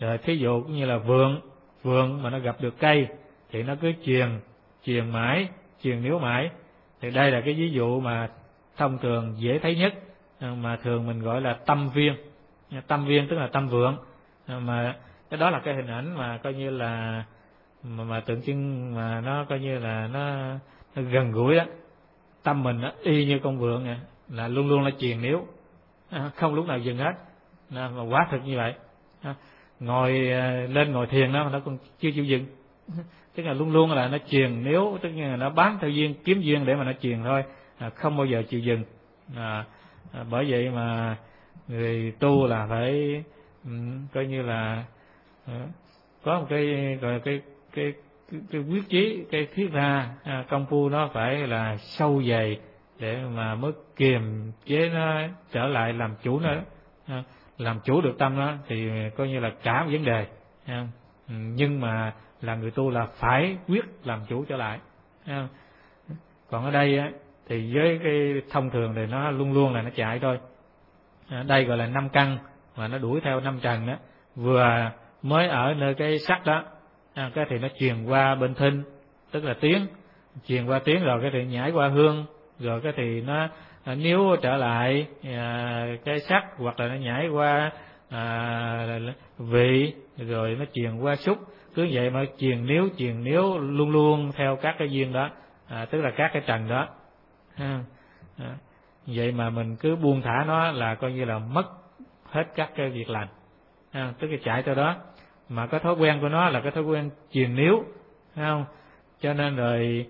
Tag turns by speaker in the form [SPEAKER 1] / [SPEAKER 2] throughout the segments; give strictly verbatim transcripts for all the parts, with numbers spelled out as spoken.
[SPEAKER 1] Rồi thí dụ cũng như là vượn, vượn mà nó gặp được cây thì nó cứ truyền, truyền mãi, truyền níu mãi. Thì đây là cái ví dụ mà thông thường dễ thấy nhất, mà thường mình gọi là tâm viên. Tâm viên tức là tâm vượn, mà cái đó là cái hình ảnh mà coi như là mà, mà tượng trưng mà nó coi như là nó, nó gần gũi đó. Tâm mình nó y như con vượn nè, là luôn luôn là truyền níu, không lúc nào dừng hết, mà quá thực như vậy. Ngồi lên ngồi thiền đó nó còn chưa chịu dừng, tức là luôn luôn là nó truyền níu, tức là nó bám theo duyên, kiếm duyên để mà nó truyền thôi, không bao giờ chịu dừng. À, bởi vậy mà người tu là phải um, coi như là uh, có một cái gọi là cái cái cái, cái quyết chí, cái thiết tha, à, công phu nó phải là sâu dày để mà mới kiềm chế nó trở lại làm chủ nó. À, làm chủ được tâm nó thì coi như là cả một vấn đề. À, nhưng mà là người tu là phải quyết làm chủ trở lại. À, còn ở đây á, thì với cái thông thường thì nó luôn luôn là nó chạy thôi. À, đây gọi là năm căn mà nó đuổi theo năm trần đó. Vừa mới ở nơi cái sắc đó, à, cái thì nó truyền qua bên thinh, tức là tiếng, truyền qua tiếng rồi cái thì nhảy qua hương, rồi cái thì nó à, nếu trở lại à, cái sắc, hoặc là nó nhảy qua à, vị, rồi nó truyền qua xúc. Cứ vậy mà truyền níu truyền níu luôn luôn theo các cái duyên đó, à, tức là các cái trần đó. À, à, vậy mà mình cứ buông thả nó là coi như là mất hết các cái việc lành. À, tức là chạy theo đó, mà cái thói quen của nó là cái thói quen truyền níu, thấy không? Cho nên rồi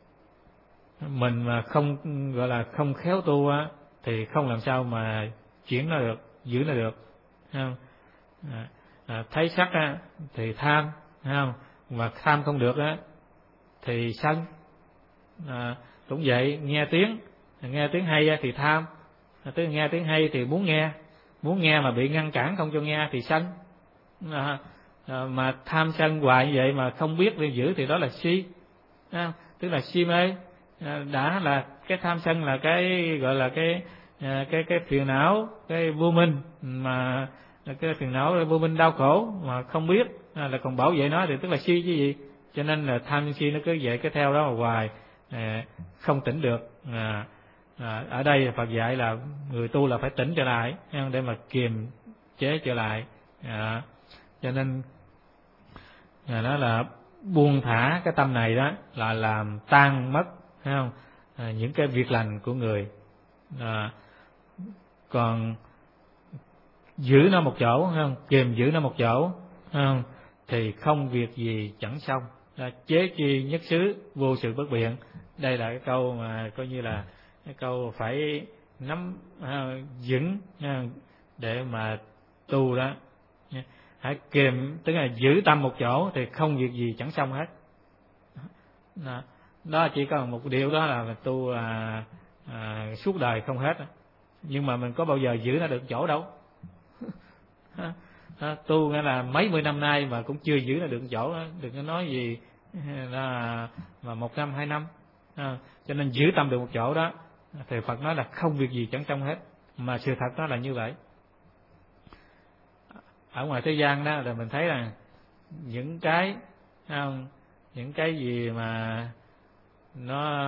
[SPEAKER 1] mình mà không gọi là không khéo tu á, thì không làm sao mà chuyển nó được, giữ nó được, thấy không? À, à, thấy sắc á thì tham, thấy không? Mà tham không được á thì sân. À, cũng vậy, nghe tiếng, nghe tiếng hay thì tham, tức nghe tiếng hay thì muốn nghe, muốn nghe mà bị ngăn cản không cho nghe thì sân. À, à, mà tham sân hoài như vậy mà không biết để giữ thì đó là si. À, tức là si mê. À, đã là cái tham sân là cái gọi là cái à, cái cái phiền não, cái vô minh, mà cái phiền não vô minh đau khổ mà không biết, à, là còn bảo vệ nó thì tức là si chứ gì. Cho nên là tham si nó cứ vậy cái theo đó mà hoài, à, không tỉnh được. À, à, ở đây Phật dạy là người tu là phải tỉnh trở lại để mà kiềm chế trở lại. À, cho nên à, đó là buông thả cái tâm này đó là làm tan mất, thấy không? À, những cái việc lành của người. À, còn giữ nó một chỗ, thấy không? Kiềm giữ nó một chỗ, thấy không? Thì không việc gì chẳng xong. À, chế chi nhất xứ, vô sự bất biện. Đây là cái câu mà coi như là cái câu phải nắm à, vững à, để mà tu đó. Hãy kiềm, tức là giữ tâm một chỗ thì không việc gì chẳng xong hết. Đó, đó chỉ có một điều đó là tu à, à, suốt đời không hết. Nhưng mà mình có bao giờ giữ nó được chỗ đâu. À, tu nghĩa là mấy mươi năm nay mà cũng chưa giữ nó được chỗ đó. Đừng có nói gì là mà một năm hai năm. À, cho nên giữ tâm được một chỗ đó thì Phật nói là không việc gì chẳng xong hết. Mà sự thật nó là như vậy. Ở ngoài thế gian đó là mình thấy là những cái không, những cái gì mà nó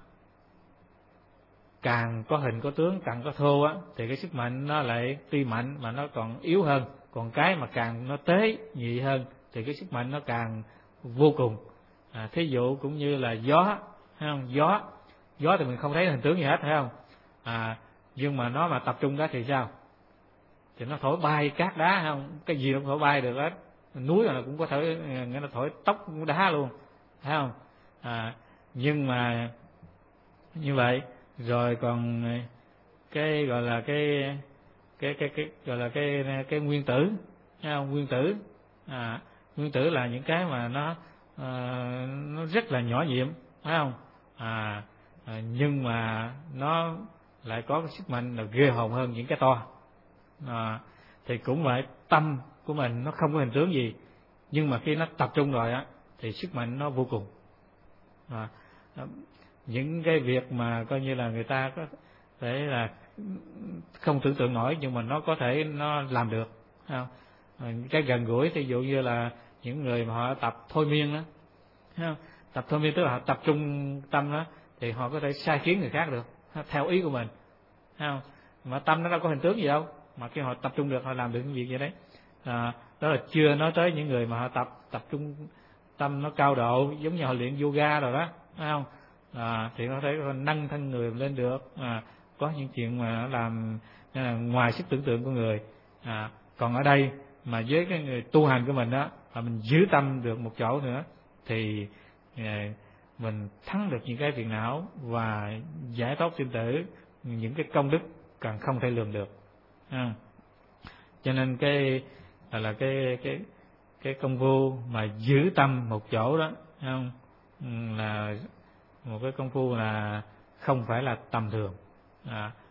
[SPEAKER 1] càng có hình có tướng, càng có thô á, thì cái sức mạnh nó lại tuy mạnh mà nó còn yếu hơn. Còn cái mà càng nó tế nhị hơn thì cái sức mạnh nó càng vô cùng. À, thí dụ cũng như là gió, thấy không? Gió, gió thì mình không thấy hình tướng gì hết, thấy không? À, nhưng mà nó mà tập trung đó thì sao? Thì nó thổi bay cát đá, không? Cái gì cũng thổi bay được hết. Núi là cũng có thể nghĩa là thổi tóc đá luôn, thấy không? À, nhưng mà như vậy rồi còn cái gọi là cái cái cái cái gọi là cái cái nguyên tử, thấy không? Nguyên tử, à, nguyên tử là những cái mà nó à, nó rất là nhỏ nhiệm, phải không? À, à, nhưng mà nó lại có cái sức mạnh là ghê hồn hơn những cái to. À, thì cũng vậy, tâm của mình nó không có hình tướng gì, nhưng mà khi nó tập trung rồi á thì sức mạnh nó vô cùng. À, những cái việc mà coi như là người ta có thể là không tưởng tượng nổi, nhưng mà nó có thể nó làm được, không? Cái gần gũi ví dụ như là những người mà họ tập thôi miên đó, thấy không? Tập thôi miên tức là họ tập trung tâm đó, thì họ có thể sai khiến người khác được theo ý của mình, thấy không? Mà tâm nó đâu có hình tướng gì đâu, mà khi họ tập trung được họ làm được những việc vậy đấy. À, đó là chưa nói tới những người mà họ tập tập trung tâm nó cao độ, giống như họ luyện yoga rồi đó, thấy không? À, thì có thể nâng thân người lên được. À, có những chuyện mà nó làm là ngoài sức tưởng tượng của người. À, còn ở đây mà với cái người tu hành của mình đó, mà mình giữ tâm được một chỗ nữa thì à, mình thắng được những cái phiền não và giải thoát sinh tử, những cái công đức càng không thể lường được. À, cho nên cái là, là cái cái cái công phu mà giữ tâm một chỗ đó, không là một cái công phu là không phải là tầm thường. À,